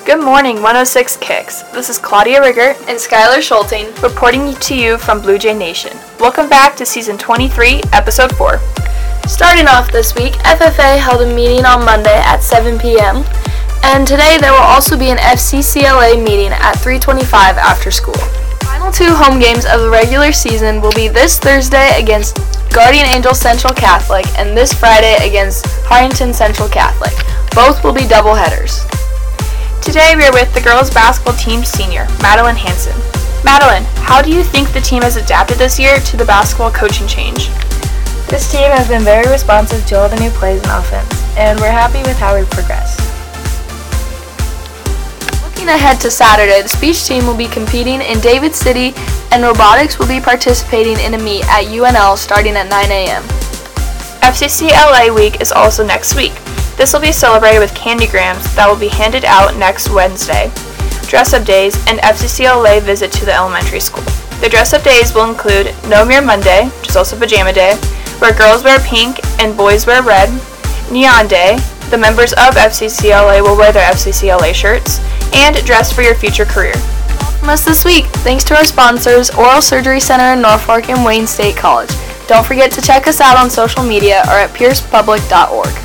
Good morning, 106 Kicks. This is Claudia Riggert and Skylar Schulting reporting to you from Blue Jay Nation. Welcome back to Season 23, Episode 4. Starting off this week, FFA held a meeting on Monday at 7 p.m. And today there will also be an FCCLA meeting at 3:25 after school. Final two home games of the regular season will be this Thursday against Guardian Angels Central Catholic and this Friday against Harrington Central Catholic. Both will be doubleheaders. Today we are with the girls basketball team senior, Madeline Hansen. Madeline, how do you think the team has adapted this year to the basketball coaching change? This team has been very responsive to all the new plays and offense, and we're happy with how we've progressed. Looking ahead to Saturday, the speech team will be competing in David City, and robotics will be participating in a meet at UNL starting at 9 a.m. FCCLA week is also next week. This will be celebrated with candygrams that will be handed out next Wednesday, dress-up days, and FCCLA visit to the elementary school. The dress-up days will include No Mirror Monday, which is also Pajama Day, where girls wear pink and boys wear red, Neon Day, the members of FCCLA will wear their FCCLA shirts, and Dress for Your Future Career. From us this week, thanks to our sponsors, Oral Surgery Center in Norfolk and Wayne State College. Don't forget to check us out on social media or at piercepublic.org.